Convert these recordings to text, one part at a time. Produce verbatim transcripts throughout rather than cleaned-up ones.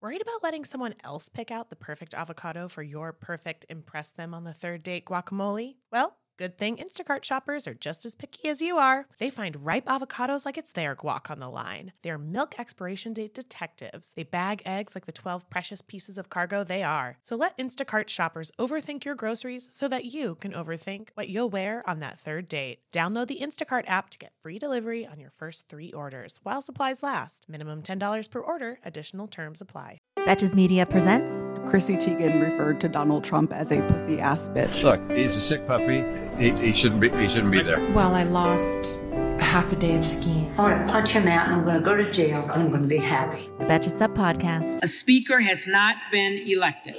Worried about letting someone else pick out the perfect avocado for your perfect impress them on the third date guacamole? Well, good thing Instacart shoppers are just as picky as you are. They find ripe avocados like it's their guac on the line. They're milk expiration date detectives. They bag eggs like the twelve precious pieces of cargo they are. So let Instacart shoppers overthink your groceries so that you can overthink what you'll wear on that third date. Download the Instacart app to get free delivery on your first three orders while supplies last. Minimum ten dollars per order. Additional terms apply. Betches Media presents. Chrissy Teigen referred to Donald Trump as a pussy ass bitch. Look, he's a sick puppy. He, he shouldn't be. He shouldn't be there. Well, I lost half a day of skiing. I'm going to punch him out and I'm going to go to jail. I'm going to be happy. The Betches Sub Podcast. A speaker has not been elected.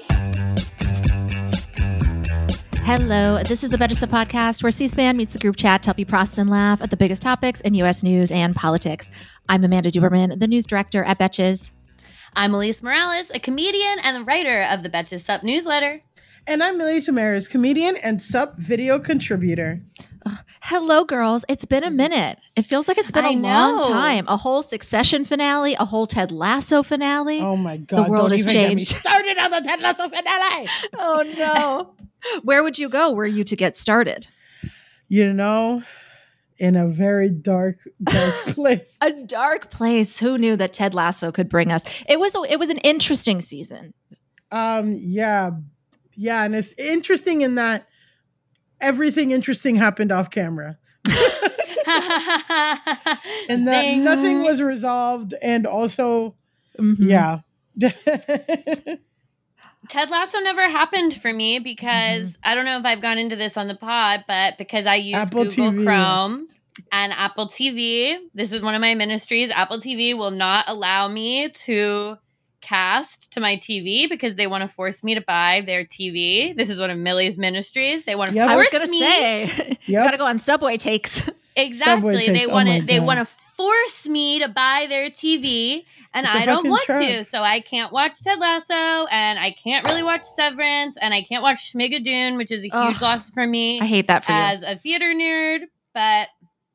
Hello, this is the Betches Sub Podcast, where C-SPAN meets the group chat to help you process and laugh at the biggest topics in U S news and politics. I'm Amanda Duberman, the news director at Betches. I'm Elise Morales, a comedian and the writer of the Betches Sup newsletter. And I'm Millie Tamaris, comedian and Sup video contributor. Uh, hello, girls. It's been a minute. It feels like it's been I a know. long time. A whole Succession finale, a whole Ted Lasso finale. Oh my God. The world Don't has even changed. Get me started on the Ted Lasso finale. Oh, no. Where would you go were you to get started? You know, in a very dark, dark place. A dark place. Who knew that Ted Lasso could bring us? It was a, it was an interesting season. Um, yeah. Yeah. And it's interesting in that everything interesting happened off camera. And that Zing. nothing was resolved. And also, Mm-hmm. yeah. Ted Lasso never happened for me because mm-hmm. I don't know if I've gone into this on the pod, but because I use Apple Google T V, Chrome yes. and Apple T V, this is one of my ministries. Apple T V will not allow me to cast to my T V because they want to force me to buy their T V. This is one of Millie's ministries. They want to Yep. I was force going to me. say, Yep. you got to go on Subway takes. Exactly. Subway takes. They Oh want my to. they God. want to force me to buy their T V, and It's a I don't fucking want trap. to. So I can't watch Ted Lasso, and I can't really watch Severance, and I can't watch Schmigadoon, which is a huge Ugh. loss for me I hate that for as a theater nerd. But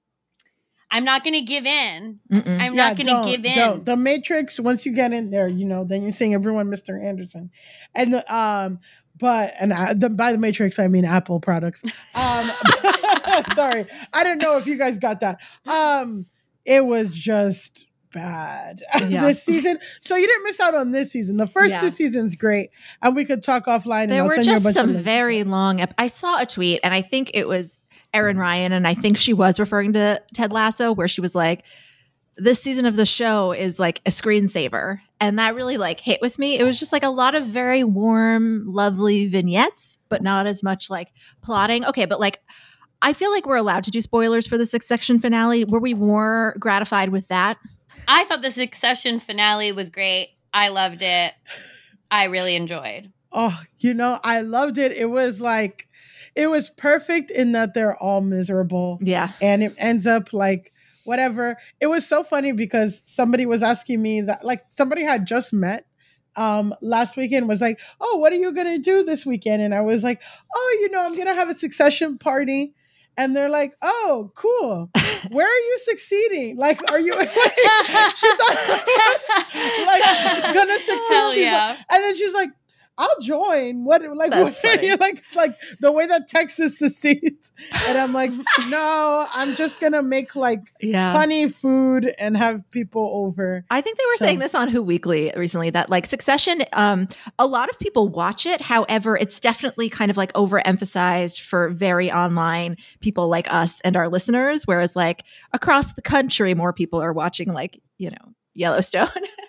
I'm not going to give in. you. Mm-mm. I'm Yeah, not going don't, to give in. don't. The Matrix, once you get in there, you know, then you're seeing everyone Mister Anderson. And the, um, but, and I, the, by the Matrix, I mean Apple products. Um, sorry. I don't know if you guys got that. Um, it was just bad Yeah. this season. So you didn't miss out on this season. The first Yeah. two seasons, great. And we could talk offline. and There I'll were send you a just bunch of some links. very long. Ep- I saw a tweet, and I think it was Erin Ryan, and I think she was referring to Ted Lasso, where she was like, "This season of the show is like a screensaver," and that really like hit with me. It was just like a lot of very warm, lovely vignettes, but not as much like plotting. Okay, but like, I feel like we're allowed to do spoilers for the Succession finale. Were we more gratified with that? I thought the Succession finale was great. I loved it. I really enjoyed. Oh, you know, I loved it. It was like, it was perfect in that they're all miserable. Yeah. And it ends up like, whatever. It was so funny because somebody was asking me that, like, somebody had just met um last weekend, was like, oh, what are you going to do this weekend? And I was like, oh, you know, I'm going to have a Succession party. And they're like, oh, cool. Where are you succeeding? Like, are you, like, she thought, like, gonna succeed. Hell She's yeah. like, and then she's like, I'll join. What, like, That's what are funny. you like, like the way that Texas succeeds? And I'm like, no, I'm just gonna make like Yeah. funny food and have people over. I think they were So- saying this on Who Weekly recently, that like Succession, um, a lot of people watch it. However, it's definitely kind of like overemphasized for very online people like us and our listeners. Whereas like across the country, more people are watching like, you know, Yellowstone.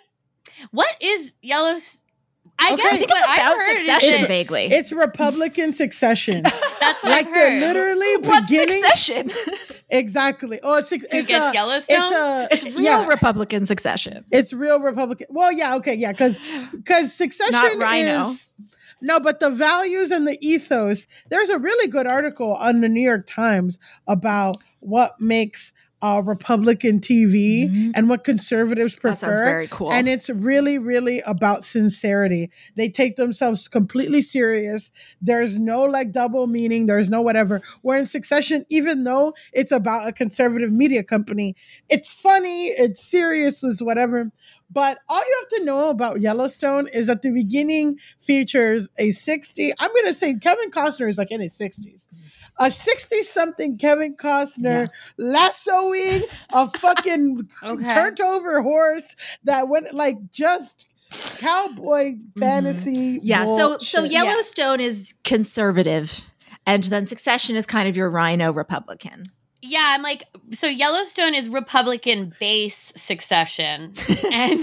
What is Yellowstone? I Okay. guess I think what it's I've about heard Succession is that vaguely. It's Republican Succession. that's what Like I've they're heard. literally What's beginning. Succession? Exactly. Oh, it's, it's Who gets a, Yellowstone? It's a, It's real yeah. Republican Succession. It's real Republican. Well, yeah, okay, yeah, because because Succession Not Rhino. is no, but the values and the ethos. There's a really good article on the New York Times about what makes uh, Republican T V Mhm. and what conservatives prefer. That sounds very cool. And it's really, really about sincerity. They take themselves completely serious. There's no like double meaning. There's no whatever. Where in Succession, even though it's about a conservative media company, it's funny, it's serious, it's whatever. But all you have to know about Yellowstone is that the beginning features a sixty, I'm going to say Kevin Costner is like in his sixties. A sixty-something Kevin Costner yeah. lassoing a fucking okay. turned over horse that went like just cowboy fantasy. Mm-hmm. Yeah, bullshit. so so Yellowstone yeah. is conservative, and then Succession is kind of your rhino Republican. Yeah, I'm like, so Yellowstone is Republican base Succession, and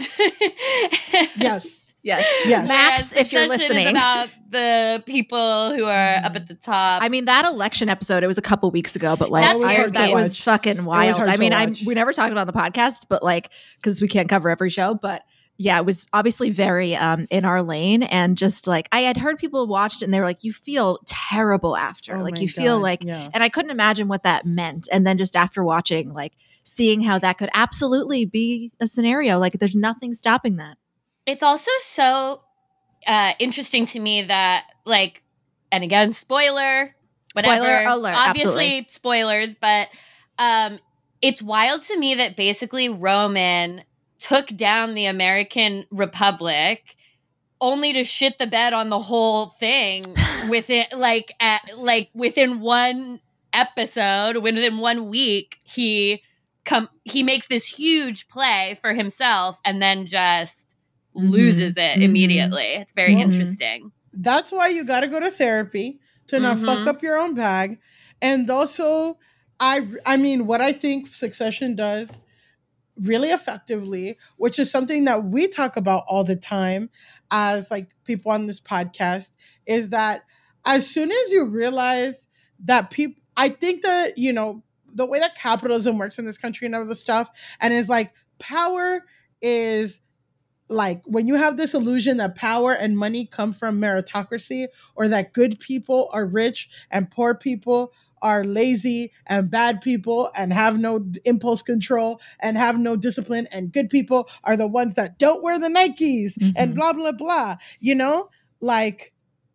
yes. Yes. Yes. Max, if you're listening. Is about the people who are up at the top. I mean, that election episode, it was a couple weeks ago, but like, That's I, hard that to was watch. fucking wild. Was I mean, I watch. we never talked about it on the podcast, but like, because we can't cover every show, but yeah, it was obviously very um, in our lane. And just like, I had heard people watched it and they were like, you feel terrible after. Oh like, my you feel God, like, yeah. and I couldn't imagine what that meant. And then just after watching, like, seeing how that could absolutely be a scenario, like, there's nothing stopping that. It's also so uh, interesting to me that, like, and again, spoiler, whatever. Spoiler alert, obviously absolutely. Spoilers, but um, it's wild to me that basically Roman took down the American Republic only to shit the bed on the whole thing within like at, like within one episode, within one week, he come he makes this huge play for himself and then just mm-hmm. loses it mm-hmm. immediately. It's very mm-hmm. interesting. That's why you got to go to therapy to not mm-hmm. fuck up your own bag. And also, I I mean, what I think Succession does really effectively, which is something that we talk about all the time as like people on this podcast, is that as soon as you realize that people, I think that, you know, the way that capitalism works in this country and other stuff, and is like power is like when you have this illusion that power and money come from meritocracy, or that good people are rich and poor people are lazy and bad people and have no impulse control and have no discipline, and good people are the ones that don't wear the Nikes mm-hmm. and blah, blah, blah. You know, like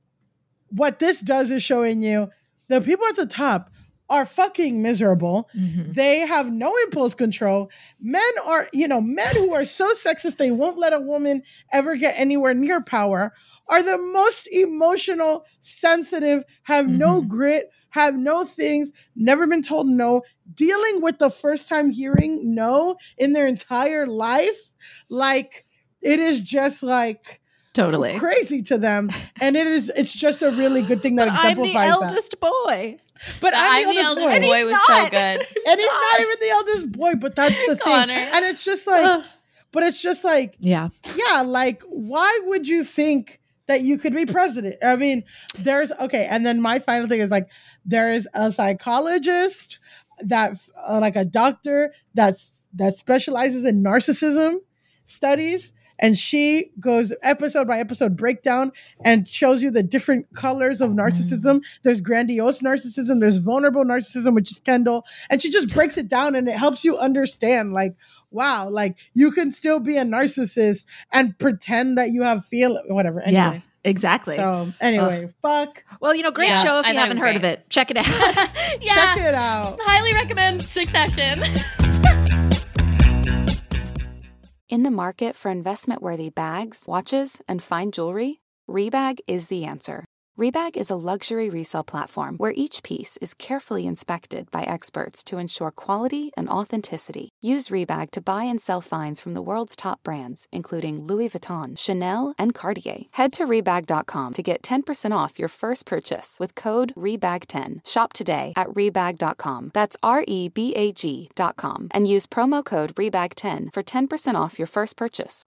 what this does is showing you the people at the top are fucking miserable. Mm-hmm. They have no impulse control. Men are, you know, men who are so sexist they won't let a woman ever get anywhere near power are the most emotional, sensitive, have mm-hmm. no grit, have no things, never been told no, dealing with the first time hearing no in their entire life. Like, it is just like totally crazy to them. And it is, it's just a really good thing that but exemplifies that. I'm the eldest that. boy. But I'm, I'm the eldest boy. boy, boy was not. so good. And he's not even the eldest boy, but that's the Connor. thing. And it's just like, but it's just like, yeah, yeah, like, why would you think that you could be president? I mean, there's, okay. And then my final thing is like, there is a psychologist that, uh, like a doctor that's, that specializes in narcissism studies. And she goes episode by episode breakdown and shows you the different colors of narcissism. There's grandiose narcissism. There's vulnerable narcissism, which is Kendall. And she just breaks it down and it helps you understand, like, wow, like you can still be a narcissist and pretend that you have feel whatever. Anyway. Yeah. Exactly. So anyway, uh, fuck. Well, you know, great yeah, show if I you haven't heard great. of it. Check it out. yeah. Check it out. Highly recommend Succession. In the market for investment-worthy bags, watches, and fine jewelry, Rebag is the answer. Rebag is a luxury resale platform where each piece is carefully inspected by experts to ensure quality and authenticity. Use Rebag to buy and sell finds from the world's top brands, including Louis Vuitton, Chanel, and Cartier. Head to Rebag dot com to get ten percent off your first purchase with code Rebag ten. Shop today at Rebag dot com. That's R E B A G dot com. And use promo code Rebag ten for ten percent off your first purchase.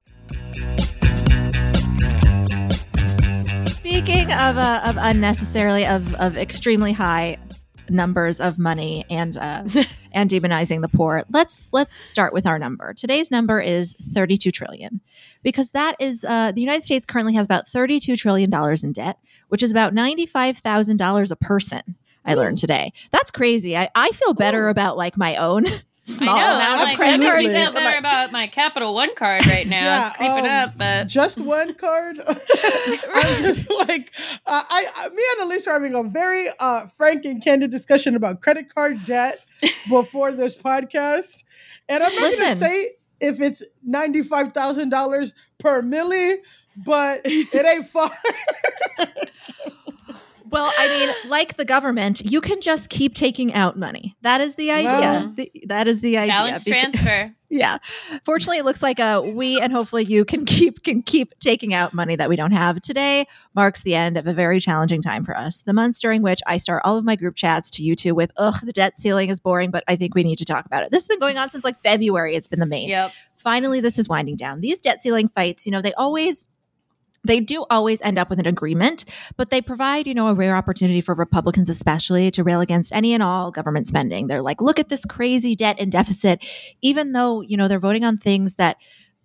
Speaking of uh, of unnecessarily of of extremely high numbers of money and uh, and demonizing the poor, let's let's start with our number. Today's number is thirty-two trillion, because that is uh, the United States currently has about thirty-two trillion dollars in debt, which is about ninety-five thousand dollars a person. I learned today. That's crazy. I, I feel better Ooh. about like my own. Small I know. amount I'm of like, I credit feel cards. better about my Capital One card right now. Yeah, it's creeping um, up, but just one card. I'm just like, uh, I, I, me and Elise are having a very uh, frank and candid discussion about credit card debt before this podcast, and I'm not going to say. if it's ninety-five thousand dollars per milli, but it ain't far. Well, I mean, like the government, you can just keep taking out money. That is the idea. Well, the, that is the idea. Balance Because- transfer. Yeah. Fortunately, it looks like uh, we and hopefully you can keep can keep taking out money that we don't have. Today marks the end of a very challenging time for us. The months during which I start all of my group chats to you two with, ugh, the debt ceiling is boring, but I think we need to talk about it. This has been going on since like February. It's been the main. Yep. Finally, this is winding down. These debt ceiling fights, you know, they always They do always end up with an agreement, but they provide, you know, a rare opportunity for Republicans especially to rail against any and all government spending. They're like, look at this crazy debt and deficit, even though, you know, they're voting on things that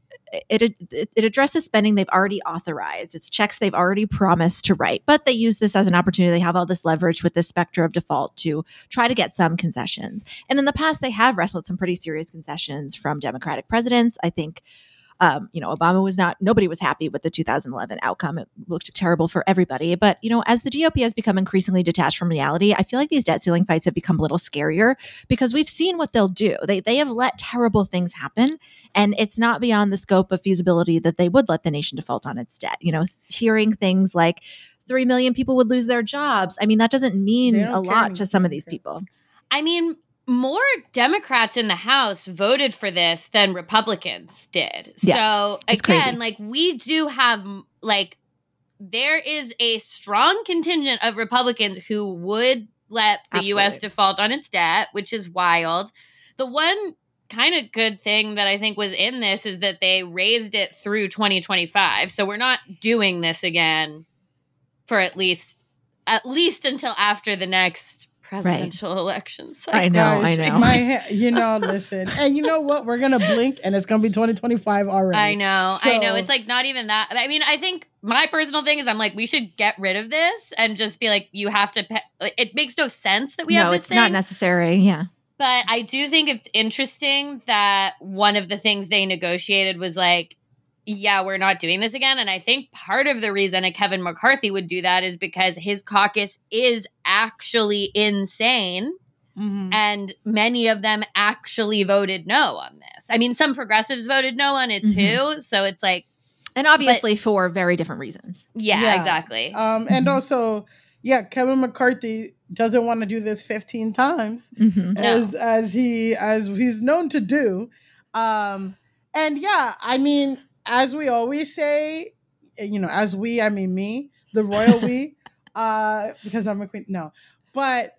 it, it, it addresses spending they've already authorized. It's checks they've already promised to write, but they use this as an opportunity. They have all this leverage with this specter of default to try to get some concessions. And in the past, they have wrestled some pretty serious concessions from Democratic presidents. I think Um, you know, Obama was not, nobody was happy with the two thousand eleven outcome. It looked terrible for everybody. But, you know, as the G O P has become increasingly detached from reality, I feel like these debt ceiling fights have become a little scarier because we've seen what they'll do. They, they have let terrible things happen, and it's not beyond the scope of feasibility that they would let the nation default on its debt. You know, hearing things like three million people would lose their jobs. I mean, that doesn't mean They don't a care lot to some of these anything. people. I mean, more Democrats in the House voted for this than Republicans did. Yeah, so it's again, crazy. like we do have like there is a strong contingent of Republicans who would let the U S Absolutely. default on its debt, which is wild. The one kind of good thing that I think was in this is that they raised it through twenty twenty-five. So we're not doing this again for at least at least until after the next presidential election cycle. I know, Guys, I know. My ha- you know, listen. And you know what? We're going to blink and it's going to be twenty twenty-five already. I know, I know. So- It's like not even that. I mean, I think my personal thing is I'm like, we should get rid of this and just be like, you have to pay. Like, it makes no sense that we no, have this it's thing. not necessary. Yeah. But I do think it's interesting that one of the things they negotiated was like, yeah, we're not doing this again. And I think part of the reason a Kevin McCarthy would do that is because his caucus is actually insane. Mhm. And many of them actually voted no on this. I mean, some progressives voted no on it too. Mhm. So it's like, And obviously for very different reasons. yeah, Yeah. exactly. Um, and Mhm. also, yeah, Kevin McCarthy doesn't want to do this fifteen times Mhm. No. as as he as he's known to do. Um, and yeah, I mean, as we always say, you know, as we, I mean me, the royal we, uh, because I'm a queen. No, but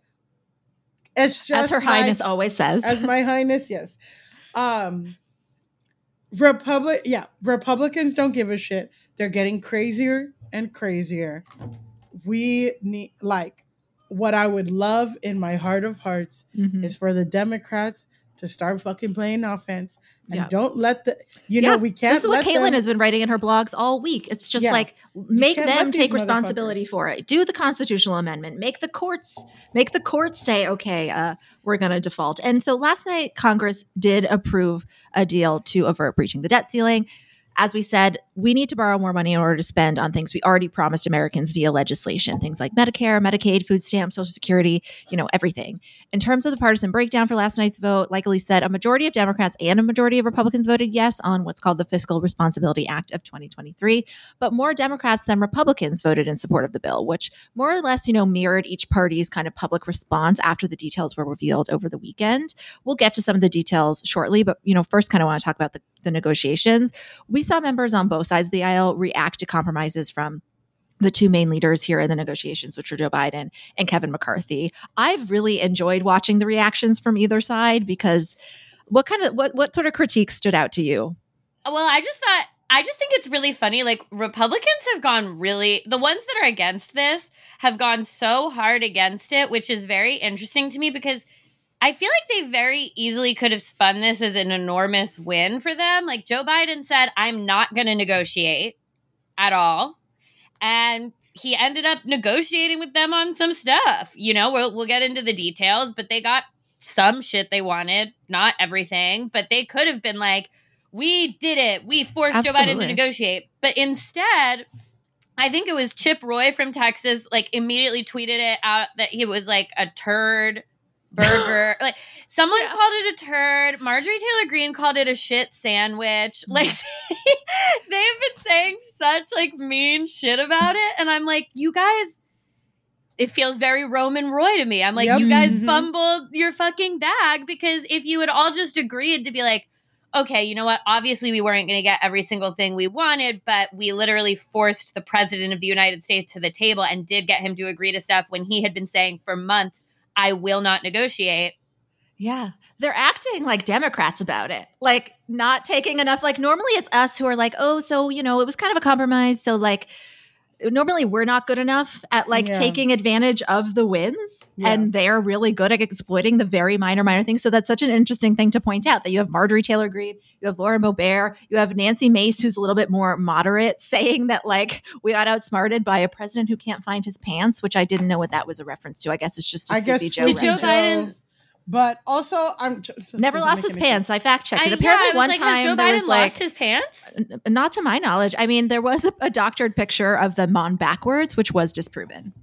it's just As Her like- Highness always says. as my highness, yes. Um, Republic, yeah, Republicans don't give a shit. They're getting crazier and crazier. We need, like, what I would love in my heart of hearts Mhm. is for the Democrats to start fucking playing offense and Yeah. don't let the, you know, Yeah, we can't. This is what let Caitlin them- has been writing in her blogs all week. It's just Yeah. like make can't them let these take responsibility motherfuckers- for it. Do the constitutional amendment. Make the courts make the courts say, okay, uh, we're going to default. And so last night, Congress did approve a deal to avert breaching the debt ceiling. As we said, we need to borrow more money in order to spend on things we already promised Americans via legislation, things like Medicare, Medicaid, food stamps, Social Security, you know, everything. In terms of the partisan breakdown for last night's vote, like Elise said, a majority of Democrats and a majority of Republicans voted yes on what's called the Fiscal Responsibility Act of twenty twenty-three. But more Democrats than Republicans voted in support of the bill, which more or less, you know, mirrored each party's kind of public response after the details were revealed over the weekend. We'll get to some of the details shortly, but, you know, first kind of want to talk about the, the negotiations. We saw members on both sides of the aisle react to compromises from the two main leaders here in the negotiations, which were Joe Biden and Kevin McCarthy. I've really enjoyed watching the reactions from either side because what kind of what what sort of critiques stood out to you? Well, I just thought, I just think it's really funny. Like, Republicans have gone really, the ones that are against this have gone so hard against it, which is very interesting to me because I feel like they very easily could have spun this as an enormous win for them. Like, Joe Biden said, I'm not going to negotiate at all. And he ended up negotiating with them on some stuff. You know, we'll, we'll get into the details, but they got some shit they wanted, not everything. But they could have been like, we did it. We forced Joe Biden Absolutely. to negotiate. But instead, I think it was Chip Roy from Texas, like, immediately tweeted it out that he was like a turd burger. Like someone Yeah. called it a turd. Marjorie Taylor Greene called it a shit sandwich. Like they've been saying such like mean shit about it. And I'm like, you guys, it feels very Roman Roy to me. I'm like, Yep. you guys Mhm. fumbled your fucking bag, because if you had all just agreed to be like, okay, you know what? Obviously, we weren't going to get every single thing we wanted, but we literally forced the president of the United States to the table and did get him to agree to stuff when he had been saying for months, I will not negotiate. Yeah. They're acting like Democrats about it. Like not taking enough. Like normally it's us who are like, oh, so, you know, it was kind of a compromise. So like normally we're not good enough at like Yeah. taking advantage of the wins. Yeah. And they're really good at exploiting the very minor, minor things. So that's such an interesting thing to point out that you have Marjorie Taylor Greene, you have Lauren Boebert, you have Nancy Mace, who's a little bit more moderate, saying that like we got outsmarted by a president who can't find his pants, which I didn't know what that was a reference to. I guess it's just a I guess Sleepy Joe. Did Joe reference. Biden- But also, I'm Never doesn't lost make his any pants. sense. I fact checked it. I, Apparently, yeah, I was one like, time has Joe there Biden was like, lost his pants? n- not to my knowledge. I mean, there was a, a doctored picture of them on backwards, which was disproven.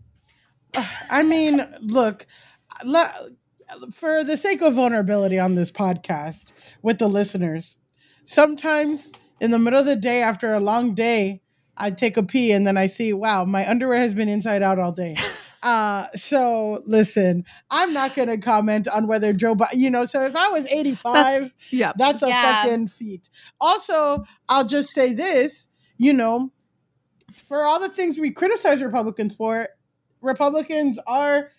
I mean, look, le- for the sake of vulnerability on this podcast with the listeners, sometimes in the middle of the day after a long day, I take a pee and then I see, wow, my underwear has been inside out all day. Uh, so listen, I'm not going to comment on whether Joe Biden, you know, so if I was eighty-five, Yeah. that's a Yeah. fucking feat. Also, I'll just say this, you know, for all the things we criticize Republicans for, Republicans are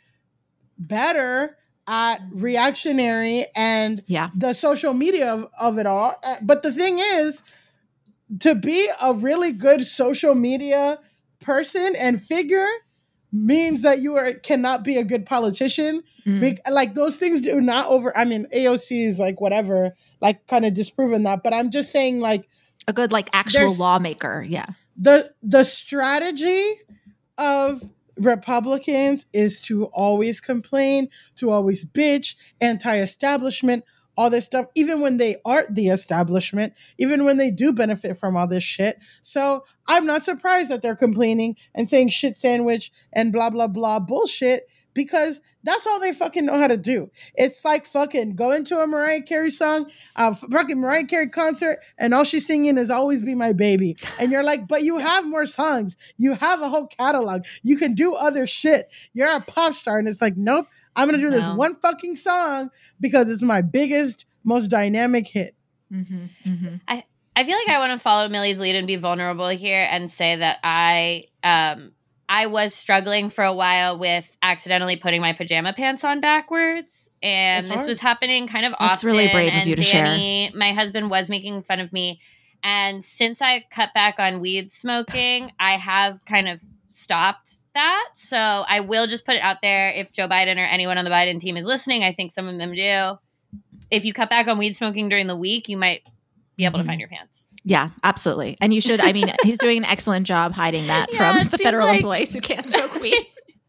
better at reactionary and Yeah. the social media of, of it all. Uh, But the thing is, to be a really good social media person and figure means that you are cannot be a good politician. Mm. Bec- like those things do not over. I mean, A O C is like whatever, like kind of disproven that. But I'm just saying, like A good, like, actual There's- lawmaker. Yeah. the the strategy of Republicans is to always complain, to always bitch, anti-establishment, all this stuff, even when they aren't the establishment, even when they do benefit from all this shit. So I'm not surprised that they're complaining and saying shit sandwich and blah, blah, blah bullshit, because that's all they fucking know how to do. It's like fucking going to a Mariah Carey song, a fucking Mariah Carey concert, and all she's singing is Always Be My Baby. And you're like, but you have more songs. You have a whole catalog. You can do other shit. You're a pop star. And it's like, nope, I'm going to do this No. one fucking song because it's my biggest, most dynamic hit. Mm-hmm. Mm-hmm. I feel like I want to follow Millie's lead and be vulnerable here and say that I um I was struggling for a while with accidentally putting my pajama pants on backwards, and It's this hard. was happening kind of That's often. really brave of and you to Danny, my husband, was making fun of me, and since I cut back on weed smoking, I have kind of stopped that. So I will just put it out there. If Joe Biden or anyone on the Biden team is listening, I think some of them do. If you cut back on weed smoking during the week, you might be able to find your pants. Yeah, absolutely. And you should, I mean, he's doing an excellent job hiding that Yeah, from it the seems federal like- employees who can't smoke weed.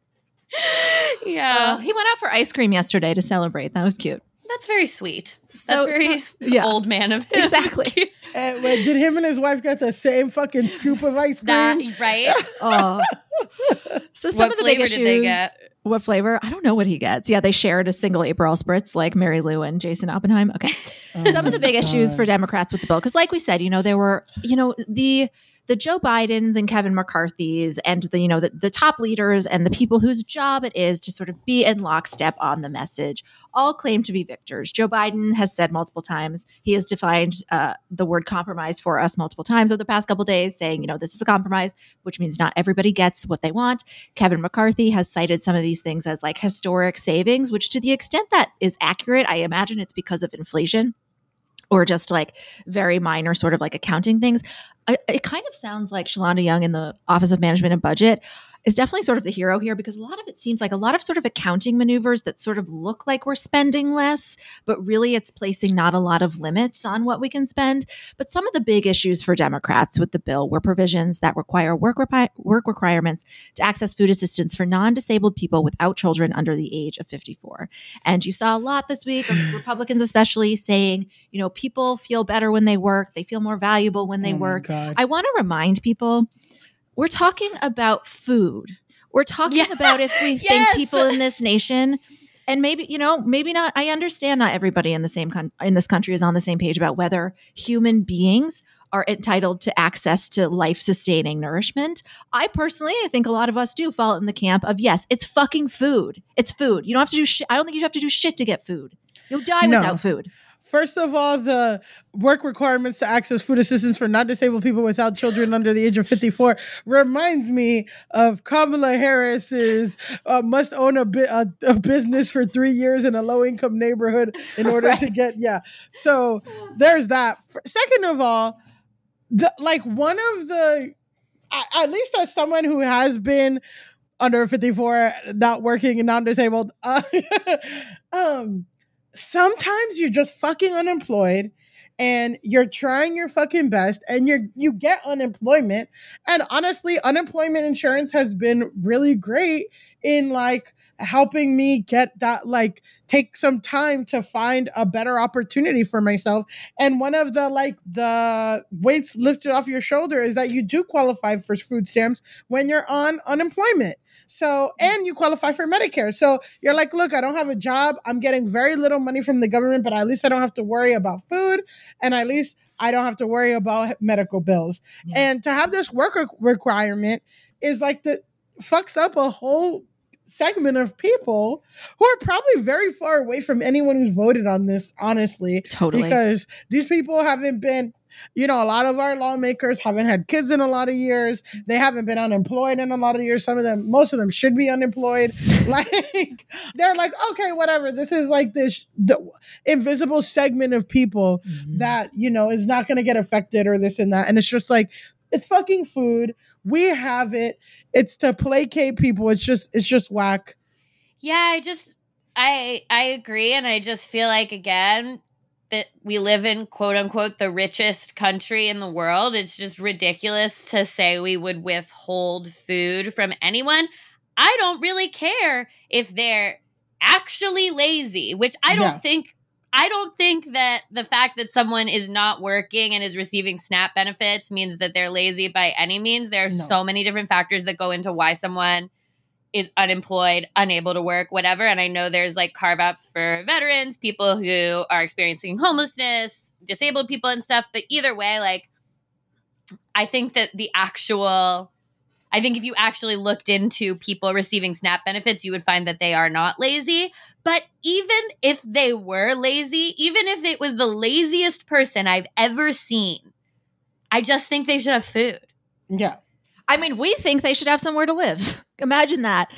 Yeah. Uh, he went out for ice cream yesterday to celebrate. That was cute. That's very sweet. So- That's very so- yeah. old man of him. Exactly. And wait, did him and his wife get the same fucking scoop of ice cream? That right? Oh. So some What of the big flavor issues. did they get? What flavor? I don't know what he gets. Yeah, they shared a single Aperol spritz like Mary Lou and Jason Oppenheim. Okay. Some of the big issues for Democrats with the bill, because like we said, you know, there were, you know, the the Joe Bidens and Kevin McCarthy's and the, you know, the, the top leaders and the people whose job it is to sort of be in lockstep on the message all claim to be victors. Joe Biden has said multiple times, he has defined uh, the word compromise for us multiple times over the past couple of days, saying, you know, this is a compromise, which means not everybody gets what they want. Kevin McCarthy has cited some of these things as like historic savings, which to the extent that is accurate, I imagine it's because of inflation or just like very minor sort of like accounting things. I, it kind of sounds like Shalonda Young in the Office of Management and Budget is definitely sort of the hero here, because a lot of it seems like a lot of sort of accounting maneuvers that sort of look like we're spending less, but really it's placing not a lot of limits on what we can spend. But some of the big issues for Democrats with the bill were provisions that require work, repi- work requirements to access food assistance for non-disabled people without children under the age of fifty-four. And you saw a lot this week of Republicans especially saying, you know, people feel better when they work. They feel more valuable when they Oh my work. God. I want to remind people, we're talking about food. We're talking Yeah. about if we Yes. think people in this nation, And maybe, you know, maybe not. I understand not everybody in the same con- in this country is on the same page about whether human beings are entitled to access to life-sustaining nourishment. I personally, I think a lot of us do fall in the camp of, yes, it's fucking food. It's food. You don't have to do shit. I don't think you have to do shit to get food. You'll die No. without food. First of all, the work requirements to access food assistance for non-disabled people without children under the age of fifty-four reminds me of Kamala Harris's uh, must own a, bi- a, a business for three years in a low-income neighborhood in order Right. to get, yeah. So there's that. Second of all, the like one of the, at least as someone who has been under fifty-four, not working and non-disabled, uh, um, sometimes you're just fucking unemployed and you're trying your fucking best and you're you get unemployment. And honestly, unemployment insurance has been really great in like helping me get that, like take some time to find a better opportunity for myself. And one of the like the weights lifted off your shoulder is that you do qualify for food stamps when you're on unemployment. So, and you qualify for Medicare. So you're like, look, I don't have a job. I'm getting very little money from the government, but at least I don't have to worry about food. And at least I don't have to worry about medical bills. Yeah. And to have this work requirement is like the fucks up a whole segment of people who are probably very far away from anyone who's voted on this, honestly. Totally. Because these people haven't been, you know, a lot of our lawmakers haven't had kids in a lot of years. They haven't been unemployed in a lot of years. Some of them, most of them should be unemployed. Like, they're like, okay, whatever. This is like this the invisible segment of people Mhm. that, you know, is not going to get affected or this and that. And it's just like, it's fucking food. We have it. It's to placate people. It's just, it's just whack. Yeah, I just, I, I agree. And I just feel like, again, that we live in quote unquote the richest country in the world. It's just ridiculous to say we would withhold food from anyone. I don't really care if they're actually lazy, which I don't Yeah. think, I don't think that the fact that someone is not working and is receiving SNAP benefits means that they're lazy by any means. There are No. so many different factors that go into why someone is unemployed, unable to work, whatever. And I know there's like carve outs for veterans, people who are experiencing homelessness, disabled people and stuff. But either way, like, I think that the actual, I think if you actually looked into people receiving SNAP benefits, you would find that they are not lazy. But even if they were lazy, even if it was the laziest person I've ever seen, I just think they should have food. Yeah. I mean, we think they should have somewhere to live. Imagine that.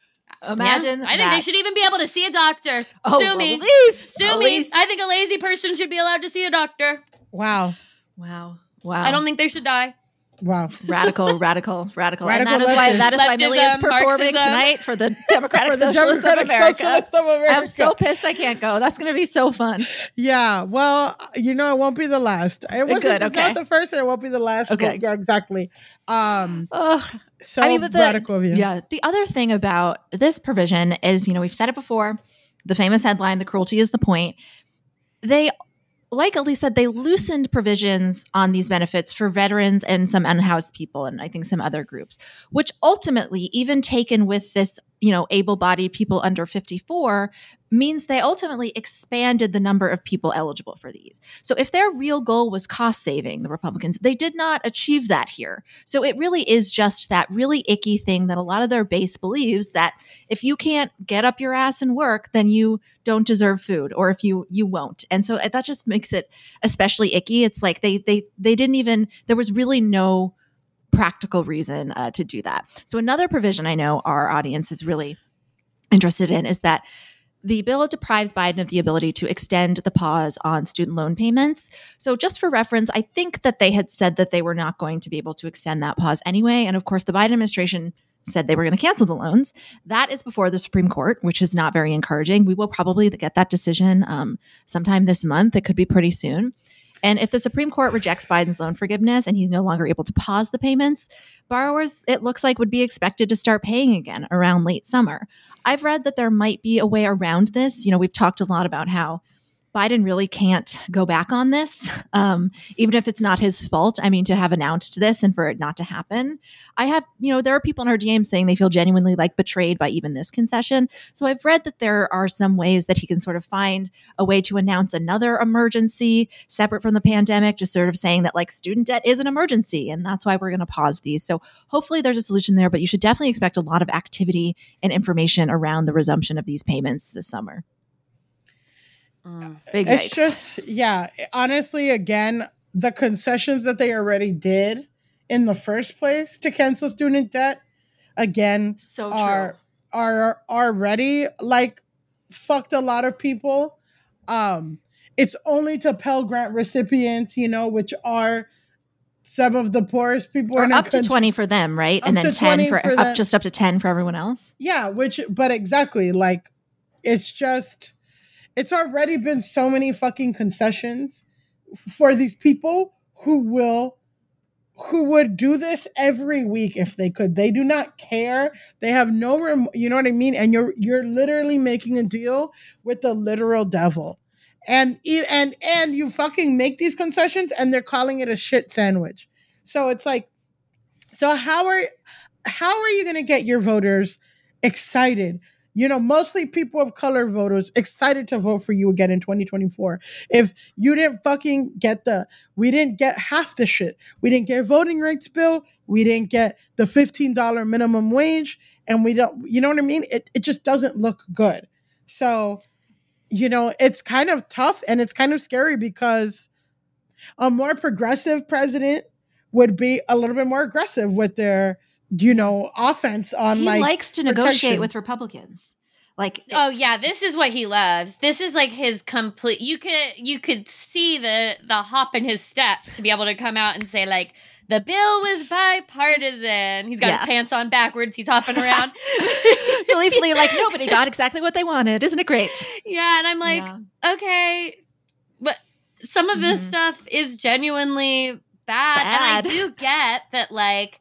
Imagine Yeah. I think that. they should even be able to see a doctor. Oh, Sue me. Elise, Sue me. Elise. I think a lazy person should be allowed to see a doctor. Wow. Wow. Wow. I don't think they should die. Wow. Radical, radical, radical. Radical and that is why leftist. that is why Millie is Leftism, performing Marxism. tonight for the Democratic For the Socialists Democratic of America. Socialists of America. I'm so pissed I can't go. That's going to be so fun. Yeah, well, you know, it won't be the last. It wasn't. Good, It's okay. not the first, and it won't be the last. Okay. But yeah, exactly. Um, Ugh. so I mean, but the, radical of you. Yeah. The other thing about this provision is, you know, we've said it before, the famous headline, the cruelty is the point. They, like Elise said, they loosened provisions on these benefits for veterans and some unhoused people, and I think some other groups, which ultimately, even taken with this, you know, able-bodied people under fifty-four, means they ultimately expanded the number of people eligible for these. So if their real goal was cost saving, the Republicans, they did not achieve that here. So it really is just that really icky thing that a lot of their base believes, that if you can't get up your ass and work, then you don't deserve food, or if you you won't. And so that just makes it especially icky. It's like they they they didn't even, there was really no practical reason uh, to do that. So another provision I know our audience is really interested in is that the bill deprives Biden of the ability to extend the pause on student loan payments. So just for reference, I think that they had said that they were not going to be able to extend that pause anyway. And of course, the Biden administration said they were going to cancel the loans. That is before the Supreme Court, which is not very encouraging. We will probably get that decision um, sometime this month. It could be pretty soon. And if the Supreme Court rejects Biden's loan forgiveness and he's no longer able to pause the payments, borrowers, it looks like, would be expected to start paying again around late summer. I've read that there might be a way around this. You know, we've talked a lot about how Biden really can't go back on this, um, even if it's not his fault. I mean, to have announced this and for it not to happen. I have, you know, there are people in our D Ms saying they feel genuinely like betrayed by even this concession. So I've read that there are some ways that he can sort of find a way to announce another emergency separate from the pandemic, just sort of saying that like student debt is an emergency and that's why we're going to pause these. So hopefully there's a solution there, but you should definitely expect a lot of activity and information around the resumption of these payments this summer. Mm. Big It's yikes. just, yeah, honestly, again, the concessions that they already did in the first place to cancel student debt, again, So are are already like fucked a lot of people. Um, it's only to Pell Grant recipients, you know, which are some of the poorest people Or in up our to country. twenty for them, right? Up And then to ten twenty for, for up them. just up to ten for everyone else. Yeah, which, but exactly, like, it's just, it's already been so many fucking concessions for these people who will, who would do this every week if they could. They do not care. They have no, rem- you know what I mean? And you're, you're literally making a deal with the literal devil. And, e- and, and you fucking make these concessions and they're calling it a shit sandwich. So it's like, so how are, how are you going to get your voters excited? You know, mostly people of color voters excited to vote for you again in twenty twenty-four. If you didn't fucking get the, we didn't get half the shit. We didn't get a voting rights bill. We didn't get the fifteen dollars minimum wage. And we don't, you know what I mean? It, it just doesn't look good. So, you know, it's kind of tough and it's kind of scary because a more progressive president would be a little bit more aggressive with their, you know, offense on He like likes to protection. negotiate with Republicans. Like, Oh yeah, this is what he loves. This is like his complete. You could you could see the the hop in his step to be able to come out and say like the bill was bipartisan. He's got Yeah. his pants on backwards. He's hopping around. gleefully, like nobody got exactly what they wanted. Isn't it great? Yeah, and I'm like, Yeah. okay, but some of this Mhm. stuff is genuinely bad, Bad. and I do get that like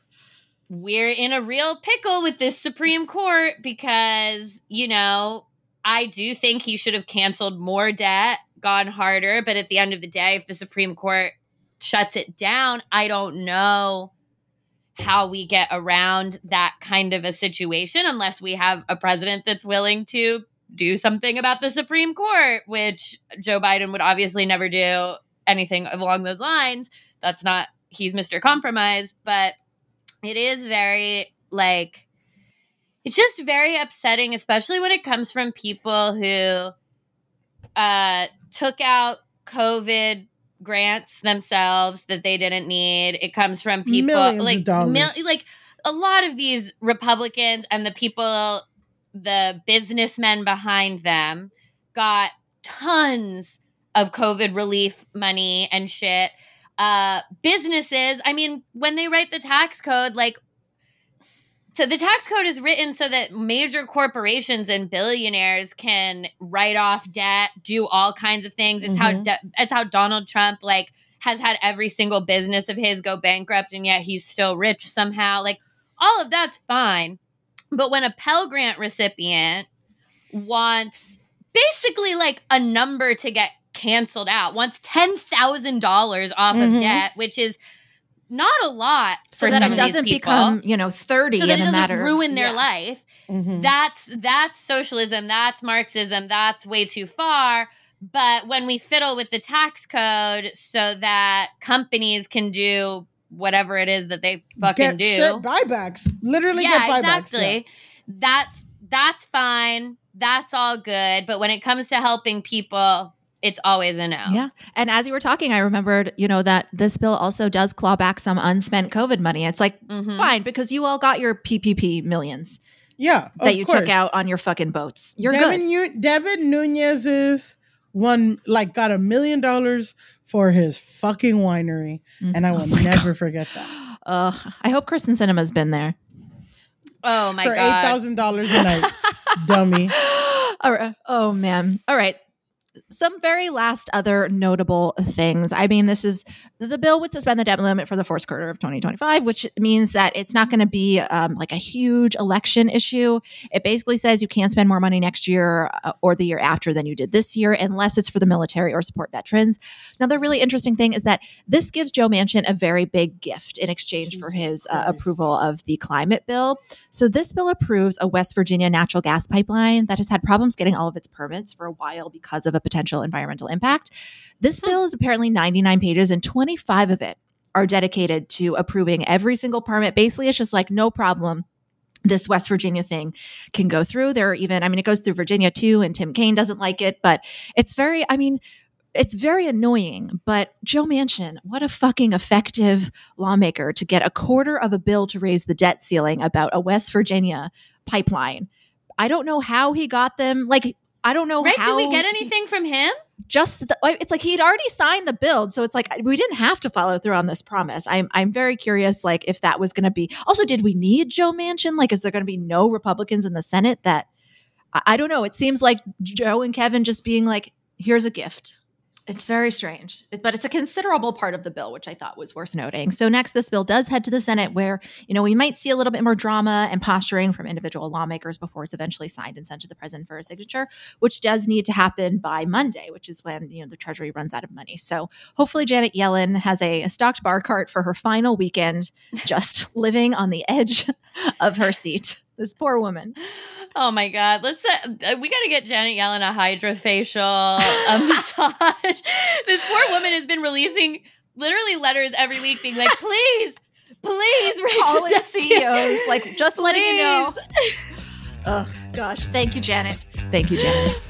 we're in a real pickle with this Supreme Court because, you know, I do think he should have canceled more debt, gone harder, but at the end of the day, if the Supreme Court shuts it down, I don't know how we get around that kind of a situation unless we have a president that's willing to do something about the Supreme Court, which Joe Biden would obviously never do anything along those lines. That's not, he's Mister Compromise, but it is very, like, it's just very upsetting, especially when it comes from people who uh, took out COVID grants themselves that they didn't need. It comes from people Millions of like dollars. mil- like a lot of these Republicans and the people, the businessmen behind them got tons of COVID relief money and shit. Uh, businesses, I mean, when they write the tax code, like, so the tax code is written so that major corporations and billionaires can write off debt, do all kinds of things. It's how Mhm. de- it's how Donald Trump like has had every single business of his go bankrupt, and yet he's still rich somehow. Like all of that's fine, but when a Pell Grant recipient wants basically like a number to get canceled out, wants ten thousand dollars off Mhm. of debt, which is not a lot So for that some it of these doesn't people. become, you know, thirty so that in it a doesn't matter ruin of, their yeah. life. Mhm. That's that's socialism, that's Marxism, that's way too far. But when we fiddle with the tax code so that companies can do whatever it is that they fucking Get do, shit buybacks. Literally yeah, get buybacks. exactly. That's that's fine. That's all good. But when it comes to helping people, it's always a no. Yeah. And as you were talking, I remembered, you know, that this bill also does claw back some unspent COVID money. It's like, Mhm. fine, because you all got your P P P millions Yeah. that of you course. took out on your fucking boats. You're Devin, good. you, Devin Nunez's one, like, got a million dollars for his fucking winery. And I Oh will my never God. forget that. Uh, I hope Kristen Cinema's been there. Oh my for God. eight thousand dollars a night. Dummy. All right. Oh, man. All right. Some very last other notable things. I mean, this is the bill would suspend the debt limit for the fourth quarter of twenty twenty-five, which means that it's not going to be um, like a huge election issue. It basically says you can't spend more money next year uh, or the year after than you did this year, unless it's for the military or support veterans. Another really interesting thing is that this gives Joe Manchin a very big gift in exchange Jesus for his uh, approval of the climate bill. So this bill approves a West Virginia natural gas pipeline that has had problems getting all of its permits for a while because of a potential environmental impact. This bill is apparently ninety-nine pages and twenty-five of it are dedicated to approving every single permit. Basically, it's just like, no problem. This West Virginia thing can go through. There are even, I mean, it goes through Virginia too, and Tim Kaine doesn't like it, but it's very, I mean, it's very annoying. But Joe Manchin, what a fucking effective lawmaker to get a quarter of a bill to raise the debt ceiling about a West Virginia pipeline. I don't know how he got them. Like, I don't know right, how. Did we get anything from him? Just the, it's like he'd already signed the bill, so it's like we didn't have to follow through on this promise. I'm I'm very curious, like if that was going to be. Also, did we need Joe Manchin? Like, is there going to be no Republicans in the Senate? That I, I don't know. It seems like Joe and Kevin just being like, "Here's a gift." It's very strange, but it's a considerable part of the bill, which I thought was worth noting. So next, this bill does head to the Senate where, you know, we might see a little bit more drama and posturing from individual lawmakers before it's eventually signed and sent to the president for a signature, which does need to happen by Monday, which is when, you know, the Treasury runs out of money. So hopefully Janet Yellen has a, a stocked bar cart for her final weekend, just living on the edge of her seat. This poor woman. Oh my God. Let's, uh, we got to get Janet Yellen a hydrofacial, a massage. This poor woman has been releasing literally letters every week being like, please, please raise calling the C E Os, like just please. letting you know. Oh gosh. Thank you, Janet. Thank you, Janet.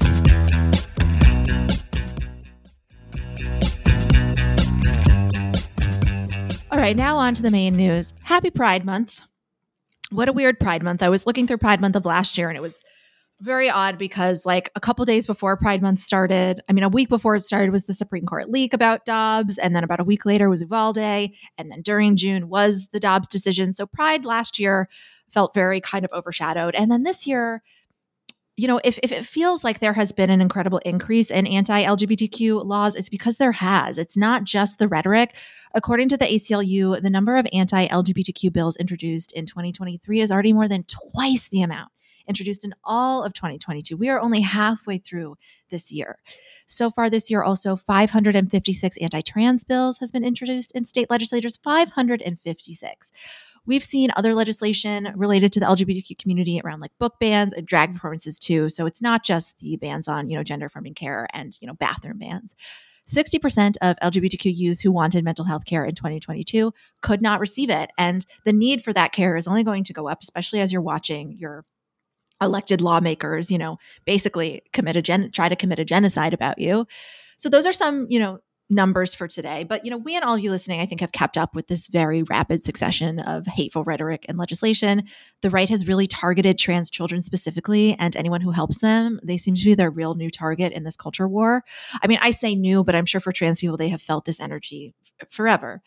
All right, now on to the main news. Happy Pride Month. What a weird Pride Month. I was looking through Pride Month of last year and it was very odd because like a couple days before Pride Month started, I mean, a week before it started was the Supreme Court leak about Dobbs. And then about a week later was Uvalde. And then during June was the Dobbs decision. So Pride last year felt very kind of overshadowed. And then this year, you know, if, if it feels like there has been an incredible increase in anti-L G B T Q laws, it's because there has. It's not just the rhetoric. According to the A C L U, the number of anti-L G B T Q bills introduced in twenty twenty-three is already more than twice the amount introduced in all of twenty twenty-two. We are only halfway through this year. So far this year, also five hundred fifty-six anti-trans bills has been introduced in state legislatures, five hundred fifty-six. We've seen other legislation related to the L G B T Q community around like book bans and drag performances too. So it's not just the bans on, you know, gender affirming care and, you know, bathroom bans. sixty percent of L G B T Q youth who wanted mental health care in twenty twenty-two could not receive it. And the need for that care is only going to go up, especially as you're watching your elected lawmakers, you know, basically commit a gen- try to commit a genocide about you. So those are some, you know, numbers for today. But, you know, we and all of you listening, I think, have kept up with this very rapid succession of hateful rhetoric and legislation. The right has really targeted trans children specifically, and anyone who helps them. They seem to be their real new target in this culture war. I mean, I say new, but I'm sure for trans people, they have felt this energy f- forever.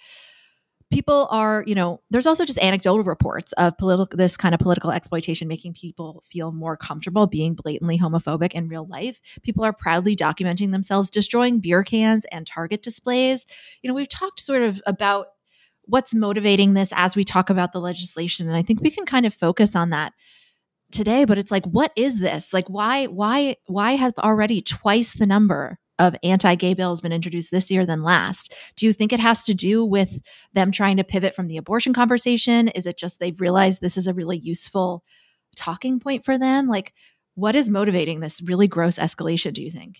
People are, you know, there's also just anecdotal reports of political, this kind of political exploitation making people feel more comfortable being blatantly homophobic in real life. People are proudly documenting themselves, destroying beer cans and Target displays. You know, we've talked sort of about what's motivating this as we talk about the legislation. And I think we can kind of focus on that today, but it's like, what is this? Like, why, why, why has already twice the number of anti-gay bills been introduced this year than last? Do you think it has to do with them trying to pivot from the abortion conversation? Is it just they've realized this is a really useful talking point for them? Like, what is motivating this really gross escalation, do you think?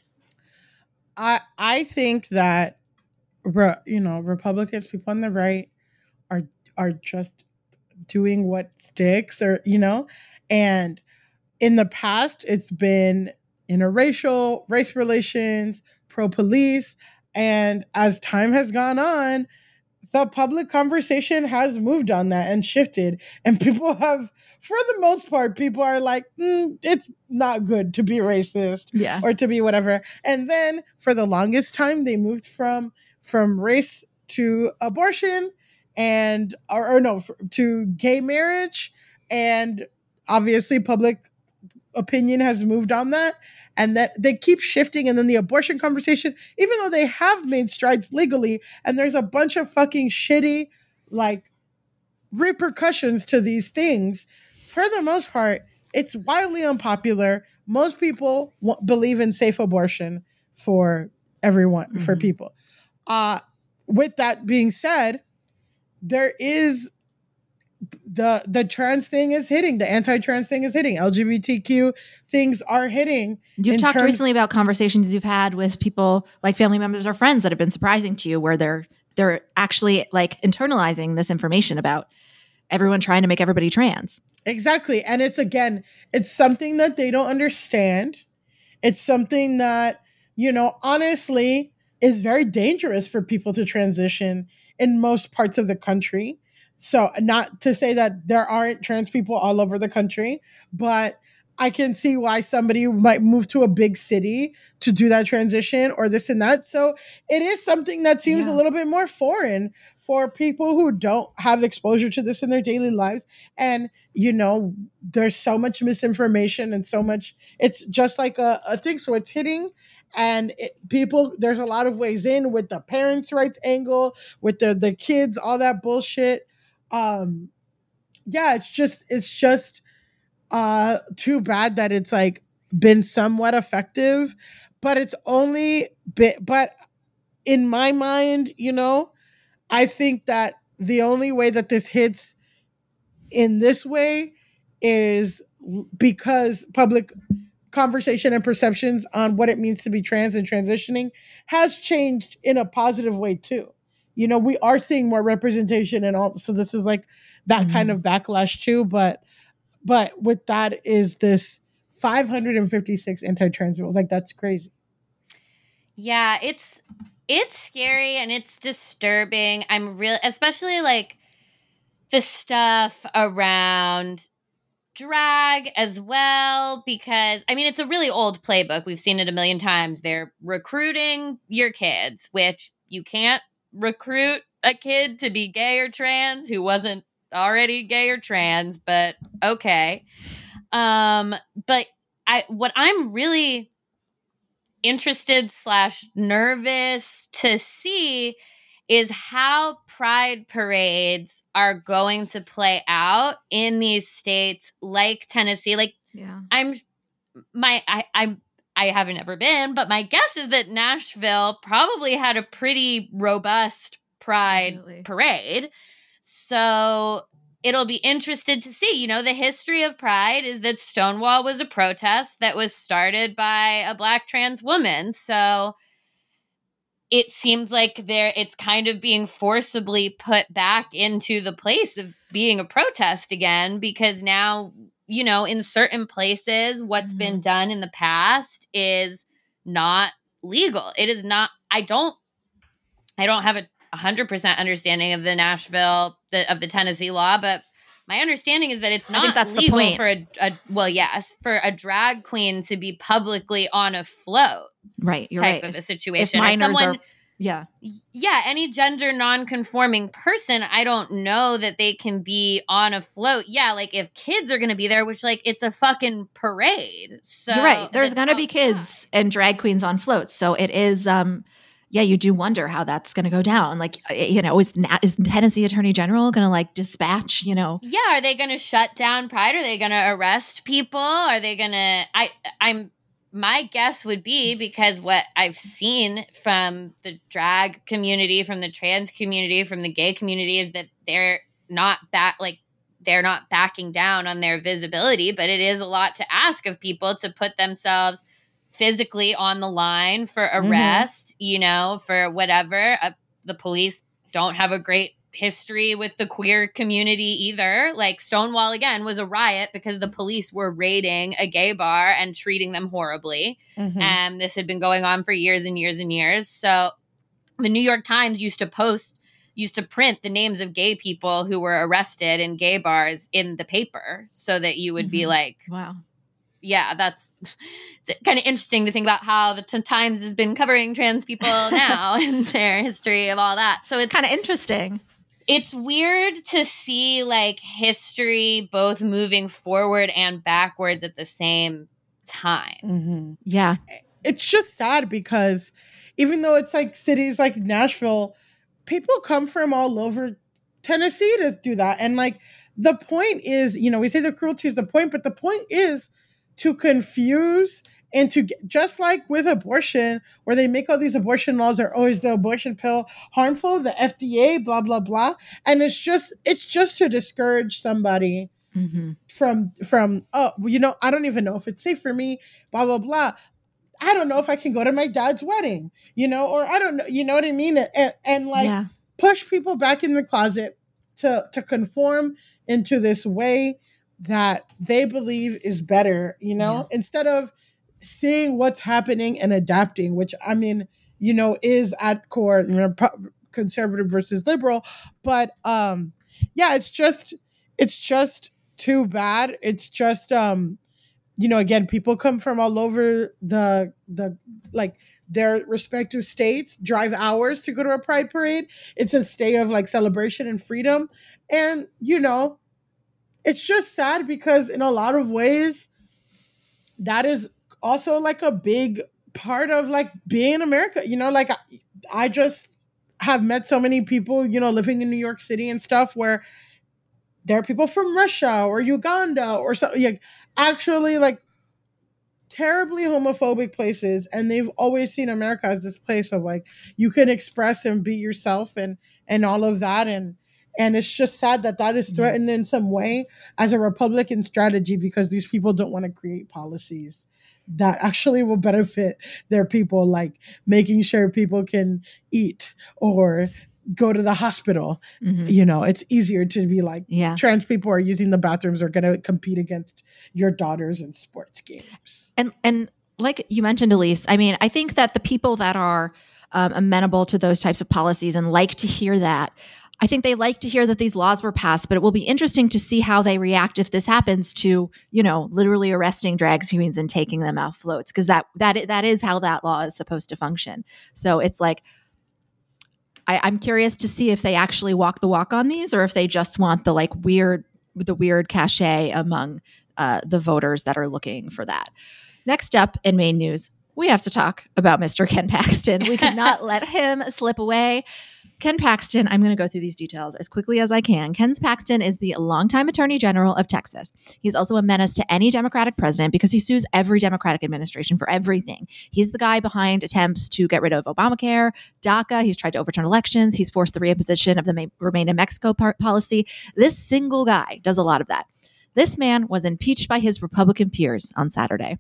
I I think that, re, you know, Republicans, people on the right are are just doing what sticks, or, you know, and in the past, it's been interracial, race relations, pro-police. And as time has gone on, the public conversation has moved on that and shifted. And people have, for the most part, people are like, mm, it's not good to be racist, yeah, or to be whatever. And then for the longest time, they moved from from race to abortion and, or, or no, to gay marriage. And obviously public opinion has moved on that, and that they keep shifting. And then the abortion conversation, even though they have made strides legally, and there's a bunch of fucking shitty like repercussions to these things, for the most part, it's wildly unpopular. Most people w- believe in safe abortion for everyone, mm-hmm. for people. Uh, with that being said, there is the the trans thing is hitting, the anti-trans thing is hitting, L G B T Q things are hitting. You've talked terms- recently about conversations you've had with people like family members or friends that have been surprising to you, where they're they're actually like internalizing this information about everyone trying to make everybody trans. Exactly. And it's, again, it's something that they don't understand. It's something that, you know, honestly is very dangerous for people to transition in most parts of the country. So not to say that there aren't trans people all over the country, but I can see why somebody might move to a big city to do that transition or this and that. So it is something that seems yeah. a little bit more foreign for people who don't have exposure to this in their daily lives. And, you know, there's so much misinformation and so much, it's just like a, a thing. So it's hitting, and it, people, there's a lot of ways in with the parents' rights angle, with the, the kids, all that bullshit. Um, yeah, it's just, it's just uh, too bad that it's like been somewhat effective, but it's only bit, but in my mind, you know, I think that the only way that this hits in this way is because public conversation and perceptions on what it means to be trans and transitioning has changed in a positive way too. You know, we are seeing more representation and all, so this is like that mm-hmm. kind of backlash too. But but with that is this five hundred fifty-six anti-trans bills. Like, that's crazy. Yeah, it's it's scary and it's disturbing. I'm really, especially like the stuff around drag as well, because I mean, it's a really old playbook. We've seen it a million times. They're recruiting your kids, which you can't recruit a kid to be gay or trans who wasn't already gay or trans, but okay. Um, but I, what I'm really interested slash nervous to see is how pride parades are going to play out in these states like Tennessee. Like, yeah, I'm my I I'm I haven't ever been, but my guess is that Nashville probably had a pretty robust pride Definitely. parade. So it'll be interested to see. You know, the history of pride is that Stonewall was a protest that was started by a Black trans woman. So it seems like there it's kind of being forcibly put back into the place of being a protest again, because now, you know, in certain places, what's mm-hmm. been done in the past is not legal. It is not, I don't, I don't have a one hundred percent understanding of the Nashville, the, of the Tennessee law, but my understanding is that it's not that's legal for a, a, well, yes, for a drag queen to be publicly on a float. Right, you're type right. of a situation. If minors someone, are, yeah. Yeah, any gender non-conforming person, I don't know that they can be on a float. Yeah, like if kids are going to be there, which like it's a fucking parade. So you're right. There's going to how, be kids yeah. and drag queens on floats. So it is, um, yeah, you do wonder how that's going to go down. Like, you know, is, is the Tennessee Attorney General going to like dispatch, you know? Yeah, are they going to shut down Pride? Are they going to arrest people? Are they going to, I, I'm, my guess would be, because what I've seen from the drag community, from the trans community, from the gay community is that they're not back, like they're not backing down on their visibility, but it is a lot to ask of people to put themselves physically on the line for arrest, mm-hmm. you know, for whatever. Uh, the police don't have a great history with the queer community either. Like Stonewall, again, was a riot because the police were raiding a gay bar and treating them horribly. Mm-hmm. And this had been going on for years and years and years. So the New York Times used to post, used to print the names of gay people who were arrested in gay bars in the paper so that you would mm-hmm. be like, wow. Yeah, that's kind of interesting to think about how the t- Times has been covering trans people now and their history of all that. So it's kind of interesting. it's weird to see like history both moving forward and backwards at the same time. Mm-hmm. Yeah. It's just sad because even though it's like cities like Nashville, people come from all over Tennessee to do that. And like the point is, you know, we say the cruelty is the point, but the point is to confuse and to get, just like with abortion, where they make all these abortion laws are always the abortion pill harmful, the F D A, blah, blah, blah. And it's just, it's just to discourage somebody mm-hmm. from, from, oh, you know, I don't even know if it's safe for me, blah, blah, blah. I don't know if I can go to my dad's wedding, you know, or I don't know, you know what I mean? And, and like yeah. push people back in the closet to, to conform into this way that they believe is better, you know, yeah. instead of seeing what's happening and adapting, which I mean, you know, is at core, you know, conservative versus liberal. But um, yeah, it's just, it's just too bad. It's just, um, you know, again, people come from all over the, the, like their respective states, drive hours to go to a pride parade. It's a day of like celebration and freedom. And, you know, it's just sad because in a lot of ways, that is also like a big part of like being in America. You know, like I, I just have met so many people, you know, living in New York City and stuff where there are people from Russia or Uganda or something, like actually like terribly homophobic places. And they've always seen America as this place of like, you can express and be yourself and, and all of that. And, and it's just sad that that is threatened in some way as a Republican strategy because these people don't want to create policies that actually will benefit their people, like making sure people can eat or go to the hospital. Mm-hmm. You know, it's easier to be like, yeah. trans people are using the bathrooms, are going to compete against your daughters in sports games. And, and like you mentioned, Elise, I mean, I think that the people that are um, amenable to those types of policies and like to hear that, I think they like to hear that these laws were passed, but it will be interesting to see how they react if this happens to, you know, literally arresting drag queens and taking them off floats, because that that that is how that law is supposed to function. So it's like, I, I'm curious to see if they actually walk the walk on these, or if they just want the like weird, the weird cachet among uh, the voters that are looking for that. Next up in main news, we have to talk about Mister Ken Paxton. We cannot let him slip away. Ken Paxton, I'm going to go through these details as quickly as I can. Ken Paxton is the longtime Attorney General of Texas. He's also a menace to any Democratic president because he sues every Democratic administration for everything. He's the guy behind attempts to get rid of Obamacare, DACA. He's tried to overturn elections. He's forced the reimposition of the Remain in Mexico policy. This single guy does a lot of that. This man was impeached by his Republican peers on Saturday.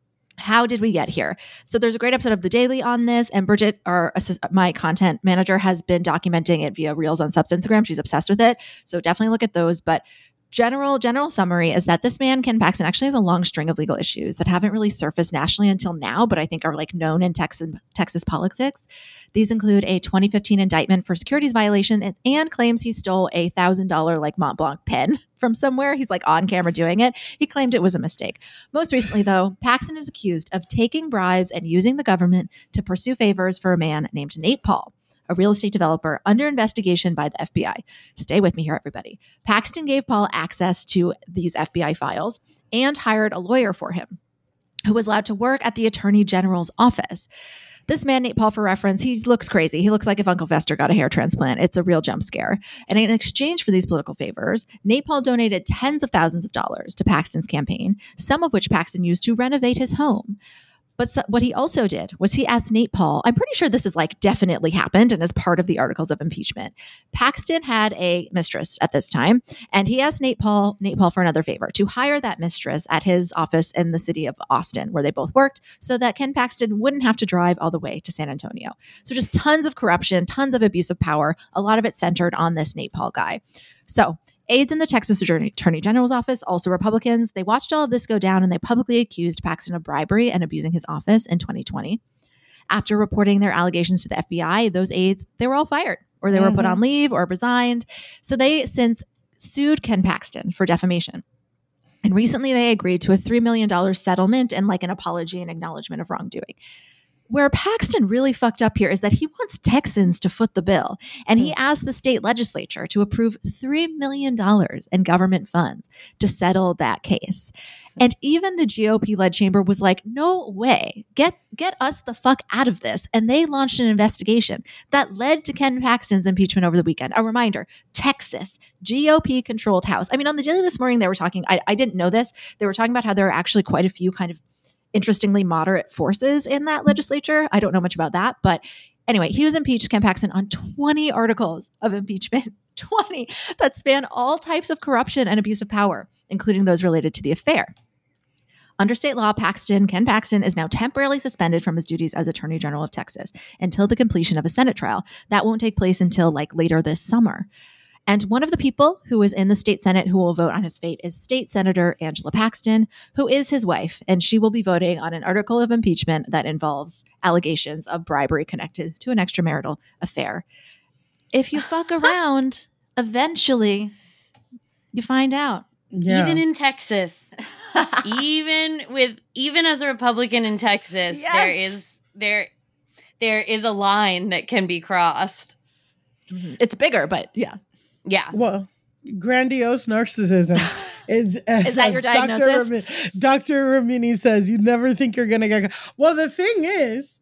How did we get here? So there's a great episode of The Daily on this, and Bridget, our assist, my content manager, has been documenting it via Reels on Sub's Instagram. She's obsessed with it. So definitely look at those. But general general summary is that this man, Ken Paxton, actually has a long string of legal issues that haven't really surfaced nationally until now, but I think are like known in Texas, Texas politics. These include a twenty fifteen indictment for securities violation and, and claims he stole a one thousand dollars like Mont Blanc pen from somewhere. He's like on camera doing it. He claimed it was a mistake. Most recently, though, Paxton is accused of taking bribes and using the government to pursue favors for a man named Nate Paul, a real estate developer under investigation by the F B I. Stay with me here, everybody. Paxton gave Paul access to these F B I files and hired a lawyer for him, who was allowed to work at the Attorney General's office. This man, Nate Paul, for reference, he looks crazy. He looks like if Uncle Fester got a hair transplant. It's a real jump scare. And in exchange for these political favors, Nate Paul donated tens of thousands of dollars to Paxton's campaign, some of which Paxton used to renovate his home. But so, what he also did was he asked Nate Paul, I'm pretty sure this is like definitely happened and is part of the articles of impeachment. Paxton had a mistress at this time, and he asked Nate Paul, Nate Paul for another favor, to hire that mistress at his office in the city of Austin, where they both worked, so that Ken Paxton wouldn't have to drive all the way to San Antonio. So just tons of corruption, tons of abuse of power, a lot of it centered on this Nate Paul guy. So aides in the Texas Attorney General's office, also Republicans, they watched all of this go down and they publicly accused Paxton of bribery and abusing his office in twenty twenty. After reporting their allegations to the F B I, those aides, they were all fired or they mm-hmm. were put on leave or resigned. So they since sued Ken Paxton for defamation. And recently they agreed to a three million dollars settlement and like an apology and acknowledgement of wrongdoing. where Paxton really fucked up here is that he wants Texans to foot the bill. And he asked the state legislature to approve three million dollars in government funds to settle that case. And even the G O P-led chamber was like, no way, get get us the fuck out of this. And they launched an investigation that led to Ken Paxton's impeachment over the weekend. A reminder, Texas, G O P-controlled House. I mean, on the Daily this morning, they were talking, I, I didn't know this, they were talking about how there are actually quite a few kind of interestingly moderate forces in that legislature. I don't know much about that. But anyway, he was impeached, Ken Paxton, on twenty articles of impeachment, twenty that span all types of corruption and abuse of power, including those related to the affair. Under state law, Paxton, Ken Paxton, is now temporarily suspended from his duties as Attorney General of Texas until the completion of a Senate trial. That won't take place until like later this summer. And one of the people who is in the state Senate who will vote on his fate is State Senator Angela Paxton, who is his wife, and she will be voting on an article of impeachment that involves allegations of bribery connected to an extramarital affair. If you fuck around, eventually you find out. Yeah. Even in Texas, even with even as a Republican in Texas, yes. there is there there is a line that can be crossed. Mm-hmm. It's bigger, but yeah. Yeah. Well, grandiose narcissism is, is that your diagnosis? Doctor Ramini, Doctor Ramini says you never think you're going to get. Well, the thing is,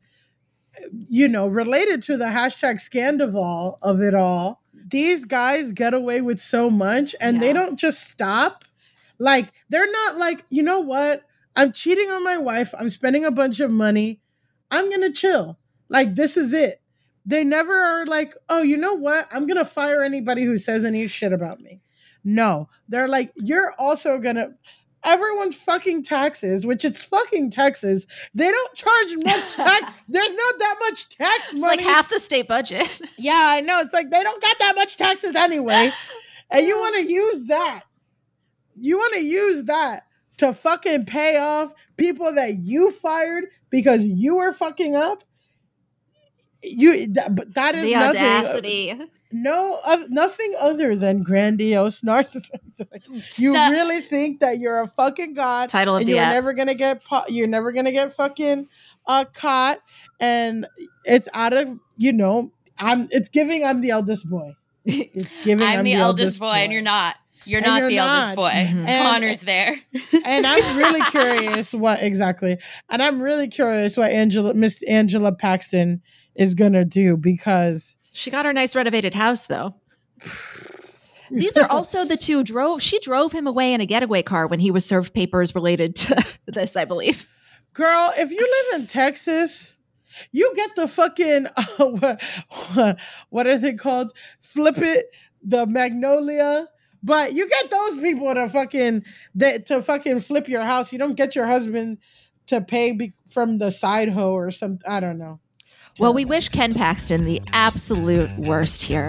you know, related to the hashtag Scandival of it all, these guys get away with so much and yeah. they don't just stop. Like, they're not like, you know what? I'm cheating on my wife. I'm spending a bunch of money. I'm going to chill. Like, this is it. They never are like, oh, you know what? I'm going to fire anybody who says any shit about me. No, they're like, you're also going to, everyone's fucking taxes, which it's fucking Texas. They don't charge much tax. There's not that much tax it's money. It's like half the state budget. Yeah, I know. It's like they don't got that much taxes anyway. And you want to use that. You want to use that to fucking pay off people that you fired because you were fucking up. You, that, that is the nothing. Audacity. No, uh, nothing other than grandiose narcissism. You so, really think that you're a fucking god, title of and the you're app. never gonna get, you're never gonna get fucking uh, caught, and it's out of, you know, I'm. It's giving. I'm the eldest boy. It's giving. I'm, I'm the, the eldest, eldest boy, boy, and you're not. You're and not you're the not. eldest boy. Mm-hmm. And, Connor's there. And I'm really curious what exactly, and I'm really curious what Angela, Miss Angela Paxton is gonna do, because she got her nice renovated house though. These are also the two drove. She drove him away in a getaway car when he was served papers related to this, I believe. Girl, if you live in Texas, you get the fucking uh, what, what, what are they called? Flip it, the Magnolia. But you get those people to fucking that to fucking flip your house. You don't get your husband to pay be, from the side hoe or something. I don't know. Well, we wish Ken Paxton the absolute worst here.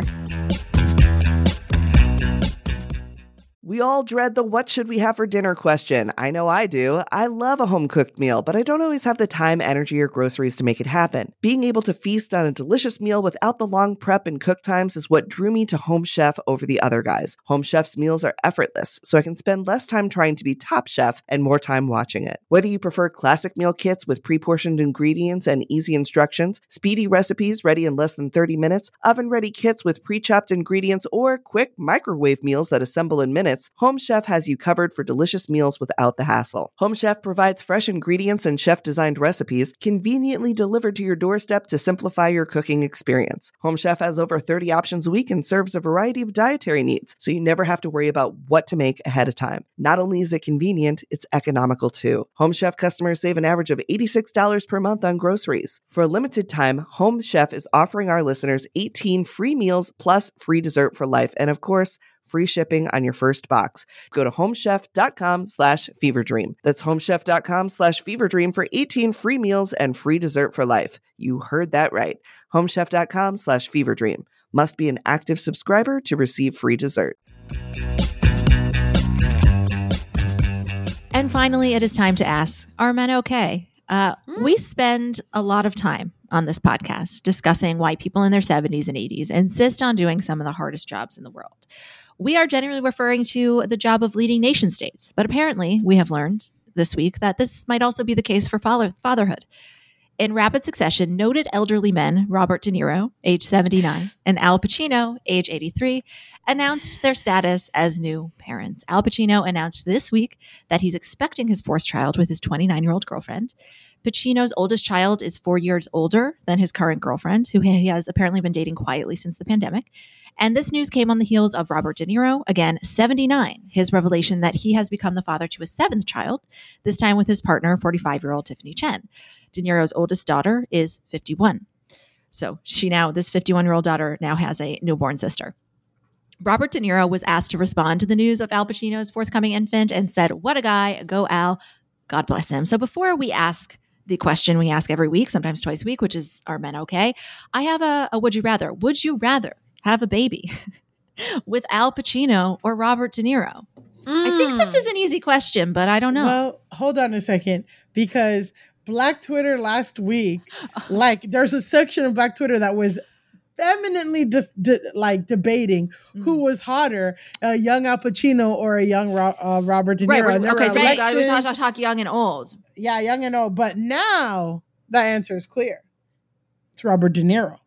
We all dread the what should we have for dinner question. I know I do. I love a home-cooked meal, but I don't always have the time, energy, or groceries to make it happen. Being able to feast on a delicious meal without the long prep and cook times is what drew me to Home Chef over the other guys. Home Chef's meals are effortless, so I can spend less time trying to be top chef and more time watching it. Whether you prefer classic meal kits with pre-portioned ingredients and easy instructions, speedy recipes ready in less than thirty minutes, oven-ready kits with pre-chopped ingredients, or quick microwave meals that assemble in minutes, Home Chef has you covered for delicious meals without the hassle. Home Chef provides fresh ingredients and chef-designed recipes conveniently delivered to your doorstep to simplify your cooking experience. Home Chef has over thirty options a week and serves a variety of dietary needs, so you never have to worry about what to make ahead of time. Not only is it convenient, it's economical too. Home Chef customers save an average of eighty-six dollars per month on groceries. For a limited time, Home Chef is offering our listeners eighteen free meals plus free dessert for life, and of course, free shipping on your first box. Go to homechef.com slash feverdream. That's homechef.com slash feverdream for eighteen free meals and free dessert for life. You heard that right. homechef.com slash feverdream. Must be an active subscriber to receive free dessert. And finally, it is time to ask, are men okay? Uh, mm. We spend a lot of time on this podcast discussing why people in their seventies and eighties insist on doing some of the hardest jobs in the world. We are generally referring to the job of leading nation states, but apparently we have learned this week that this might also be the case for father- fatherhood. in rapid succession, noted elderly men, Robert De Niro, age seventy-nine, and Al Pacino, age eighty-three, announced their status as new parents. Al Pacino announced this week that he's expecting his fourth child with his twenty-nine-year-old girlfriend. Pacino's oldest child is four years older than his current girlfriend, who he has apparently been dating quietly since the pandemic. And this news came on the heels of Robert De Niro, again, seventy-nine, his revelation that he has become the father to his seventh child, this time with his partner, forty-five-year-old Tiffany Chen. De Niro's oldest daughter is fifty-one. So she now, this fifty-one-year-old daughter now has a newborn sister. Robert De Niro was asked to respond to the news of Al Pacino's forthcoming infant and said, "What a guy, go Al, God bless him." So before we ask the question we ask every week, sometimes twice a week, which is, are men okay? I have a, a would you rather. Would you rather have a baby with Al Pacino or Robert De Niro? Mm. I think this is an easy question, but I don't know. Well, hold on a second, because Black Twitter last week, like there's a section of Black Twitter that was eminently dis- di- like debating mm. who was hotter, a young Al Pacino or a young Ro- uh, Robert De Niro. Right, and there okay, were so elections. we talk, talk, talk young and old. Yeah, young and old. But now the answer is clear. It's Robert De Niro.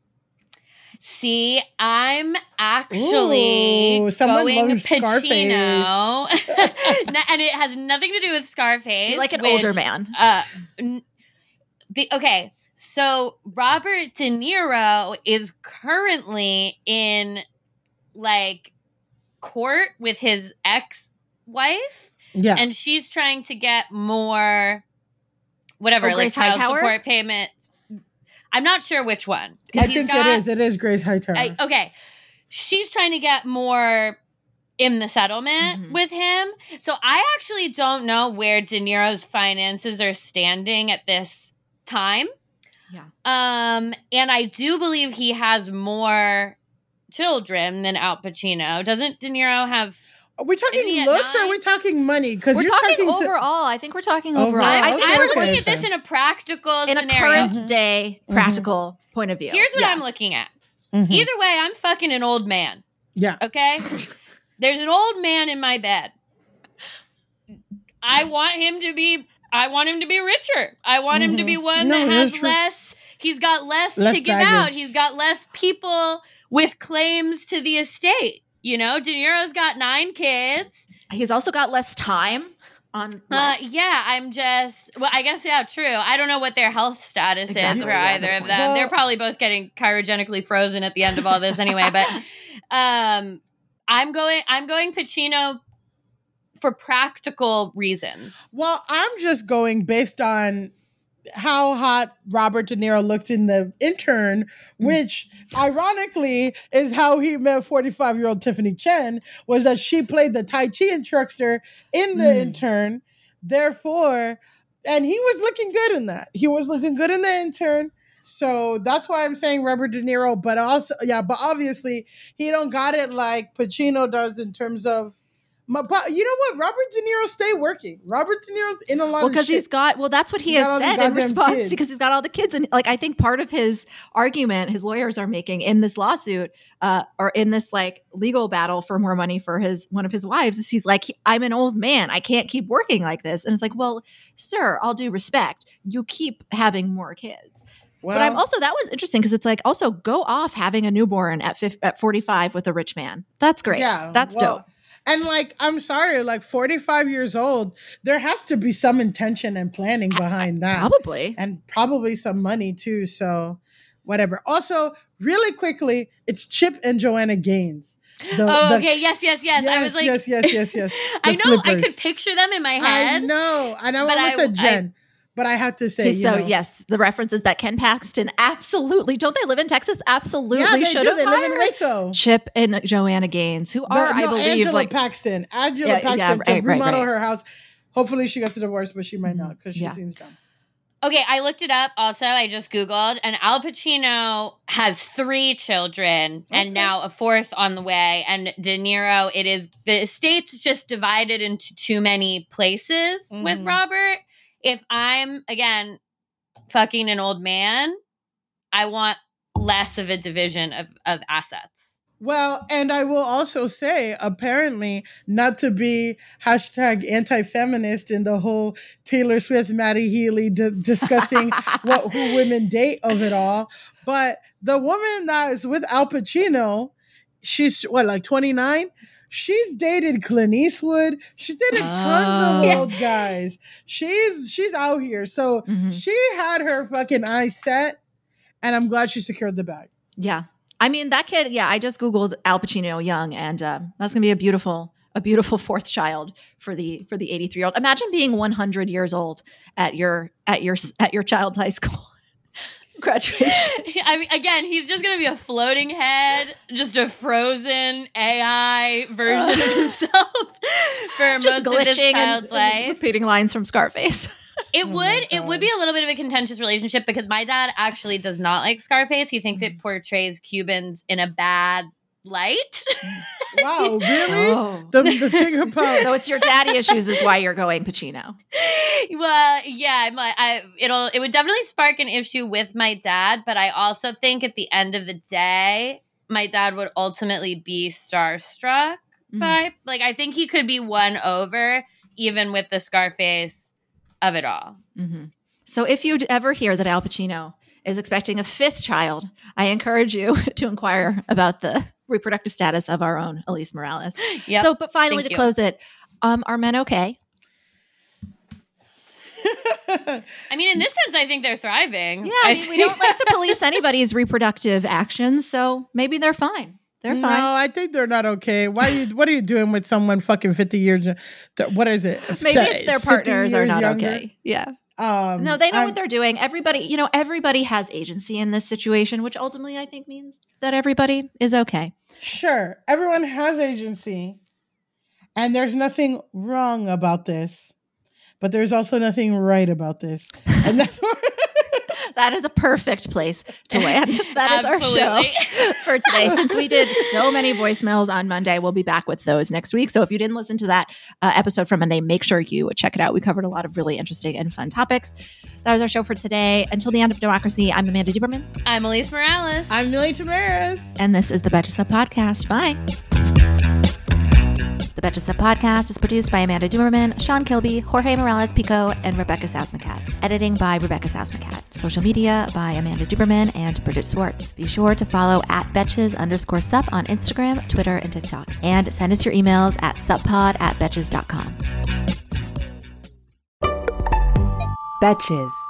See, I'm actually Ooh, someone going loves Pacino. And it has nothing to do with Scarface. You're like an which, older man. Uh, n- be, okay, so Robert De Niro is currently in, like, court with his ex-wife. Yeah. And she's trying to get more, whatever, oh, like Grace child Hightower? support payments. I'm not sure which one. I think got, it is. It is Grace Hightower. I, okay. She's trying to get more in the settlement mm-hmm. with him. So I actually don't know where De Niro's finances are standing at this time. Yeah. Um, and I do believe he has more children than Al Pacino. Doesn't De Niro have... Are we talking looks or are we talking money? Because we're you're talking, talking overall. To... I think we're talking overall. overall. I, I, think I'm we're looking good. at this in a practical in scenario. a current Mm-hmm. day practical mm-hmm. point of view. Here's what yeah. I'm looking at. Mm-hmm. Either way, I'm fucking an old man. Yeah. Okay? There's an old man in my bed. I want him to be I want him to be richer. I want mm-hmm. him to be one no, that has true. less he's got less, less to give baggage. out. He's got less people with claims to the estate. You know, De Niro's got nine kids. He's also got less time on. Uh, yeah, I'm just. Well, I guess yeah, true. I don't know what their health status exactly, is for yeah, either of them. Well, they're probably both getting cryogenically frozen at the end of all this anyway. But um, I'm going. I'm going Pacino for practical reasons. Well, I'm just going based on how hot Robert De Niro looked in The Intern, which ironically is how he met forty-five-year-old Tiffany Chen, was that she played the Tai Chi instructor in The mm. Intern. Therefore, and he was looking good in that. He was looking good in The Intern. So that's why I'm saying Robert De Niro, but also, yeah, but obviously he don't got it like Pacino does in terms of, My, but you know what? Robert De Niro stay working. Robert De Niro's in a lot well, of shit. Because he's got, well, that's what he, he has said in response kids. because he's got all the kids. And like, I think part of his argument, his lawyers are making in this lawsuit uh, or in this like legal battle for more money for his, one of his wives is he's like, I'm an old man. I can't keep working like this. And it's like, well, sir, all due respect, you keep having more kids. Well, but I'm also, that was interesting because it's like also go off having a newborn at fifty, at forty-five with a rich man. That's great. Yeah, That's well, dope. And like, I'm sorry, like forty-five years old, there has to be some intention and planning behind that. Probably. And probably some money too. So whatever. Also, really quickly, it's Chip and Joanna Gaines. The, oh, the, okay. Yes, yes, yes. yes. I was like, yes, yes, yes, yes. I know. Flippers. I could picture them in my head. I know. And I almost said Jen. I, But I have to say, you so know, yes, the references that Ken Paxton absolutely, don't they live in Texas? Absolutely, yeah, they should do. have They hired live in Waco. Chip and Joanna Gaines, who are, the, no, I believe, Angela like Paxton. Angela yeah, Paxton yeah, to right, remodel right, right. her house. Hopefully, she gets a divorce, but she might not because she yeah. seems dumb. Okay, I looked it up. Also, I just Googled, and Al Pacino has three children, okay. and now a fourth on the way. And De Niro, it is the estate's just divided into too many places mm-hmm. with Robert. If I'm again fucking an old man, I want less of a division of, of assets. Well, and I will also say, apparently, not to be hashtag anti-feminist in the whole Taylor Swift, Maddie Healy d- discussing what who women date of it all, but the woman that is with Al Pacino, she's what, like twenty-nine? She's dated Clint Eastwood. She's dated tons of Oh. old guys. She's she's out here. So Mhm. she had her fucking eyes set, and I'm glad she secured the bag. Yeah. I mean, that kid, yeah, I just Googled Al Pacino young, and um, that's going to be a beautiful, a beautiful fourth child for the, for the eighty-three year old. Imagine being one hundred years old at your, at your, at your child's high school graduation. I mean, again, he's just gonna be a floating head, just a frozen A I version of himself for Just most of this glitching and- child's and life. repeating lines from Scarface. It Oh would my it would be a little bit of a contentious relationship because my dad actually does not like Scarface. He thinks it portrays Cubans in a bad light. Wow, really? Oh. The, the thing about So it's your daddy issues is why you're going Pacino. Well, yeah, my, I it'll it would definitely spark an issue with my dad, but I also think at the end of the day, my dad would ultimately be starstruck Mhm. by like I think he could be won over even with the Scarface of it all. Mm-hmm. So if you ever hear that Al Pacino is expecting a fifth child, I encourage you to inquire about the reproductive status of our own Elise Morales. Yep. So, but finally, Thank to you. close it, um, are men okay? I mean, in this sense, I think they're thriving. Yeah, I mean, we don't like to police anybody's reproductive actions, so maybe they're fine. They're no, fine. I think they're not okay. Why? Are you, what are you doing with someone fucking fifty years? th- What is it? Maybe Se- it's their fifty partners are years not younger? okay. Yeah. Um, No, they know I'm- what they're doing. Everybody, you know, everybody has agency in this situation, which ultimately I think means that everybody is okay. Sure, everyone has agency, and there's nothing wrong about this, but there's also nothing right about this, and that's what. That is a perfect place to land. That is our Absolutely. show for today. Since we did so many voicemails on Monday, we'll be back with those next week. So if you didn't listen to that uh, episode from Monday, make sure you check it out. We covered a lot of really interesting and fun topics. That is our show for today. Until the end of democracy, I'm Amanda Duberman. I'm Elise Morales. I'm Millie Tavares. And this is the Betches Up Podcast. Bye. The Betches Up Podcast is produced by Amanda Duberman, Sean Kilby, Jorge Morales Pico, and Rebecca Sausmacat. Editing by Rebecca Sausmacat. Social media by Amanda Duberman and Bridget Swartz. Be sure to follow at Betches underscore sup on Instagram, Twitter, and TikTok. And send us your emails at suppod at betches dot com. Betches.